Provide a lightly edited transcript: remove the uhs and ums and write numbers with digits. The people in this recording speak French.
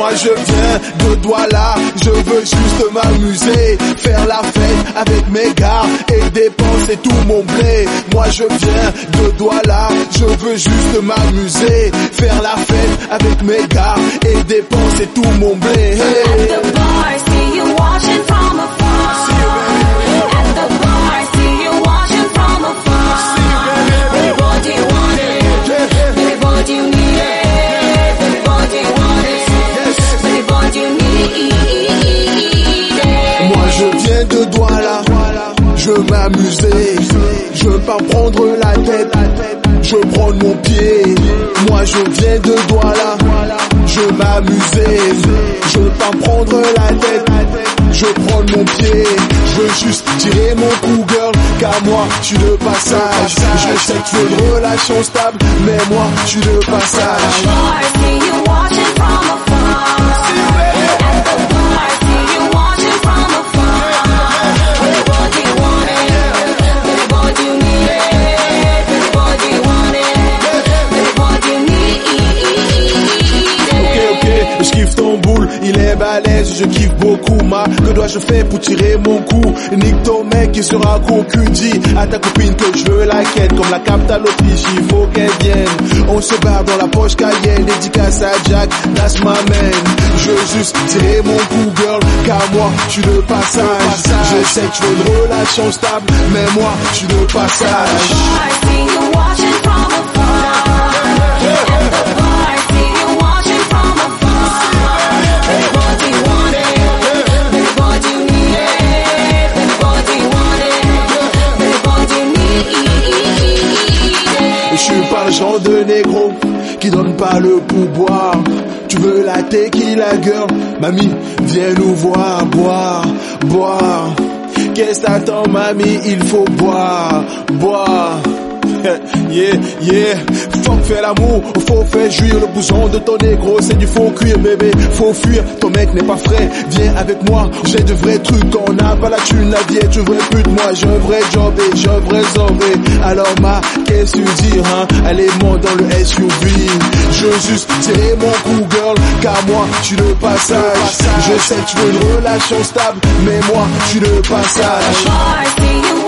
Moi je viens de Douala, je veux juste m'amuser, faire la fête avec mes gars et dépenser tout mon blé. Moi je viens de Douala, je veux juste m'amuser, faire la fête avec mes gars et dépenser tout mon blé. Hey. At the bar, see you watching from afar. At the bar, see you watching from afar. Everybody want it, everybody need it, everybody want it, everybody need it. Moi je viens de Douala, je veux m'amuser, je veux pas prendre la tête, je veux prendre mon pied. Moi je viens de Douala, je veux m'amuser, je veux pas prendre la tête, je veux prendre mon pied. Je veux juste tirer mon coup girl, car moi je suis de passage. Je sais que tu veux une relation stable, mais moi je suis de passage. See you watching from afar. At the bar, see you watching from afar. Everybody want it, everybody need it, everybody want it, everybody need it. Ok, je kiffe ton boule, il est balèze, je kiffe beaucoup. Que dois-je faire pour tirer mon coup? Nique ton mec qui sera cocu. Dis à ta copine que je veux la quête, comme la capitale Autriche, il faut qu'elle vienne. On se barre dans la poche Cayenne, dédicace à Jack, that's my man. Je veux juste tirer mon coup girl, car moi je suis de passage. Je sais que tu veux une relation stable, mais moi je suis de passage. See you watching from afar. At the bar, see you watching from afar. Everybody want it, everybody need it, everybody want it, everybody need it. Je suis pas le genre de négro qui donne pas le pouvoir. Tu veux la tequila girl, mamie, viens nous voir, boire, boire. Qu'est-ce t'attends mamie, il faut boire, boire. Yeah, yeah, fuck faire l'amour, faut faire jouir le bouson de ton négro, c'est du faux cuir bébé, faut fuir, ton mec n'est pas frais, viens avec moi, j'ai de vrais trucs, on n'a pas la thune, la vie tu veux plus de moi, j'ai un vrai job et j'ai un vrai zoré, alors ma, qu'est-ce que tu dis, hein, allez monte dans le SUV, je veux juste tirer mon coup girl, car moi, je suis de passage, je sais que tu veux une relation stable, mais moi, je suis de passage.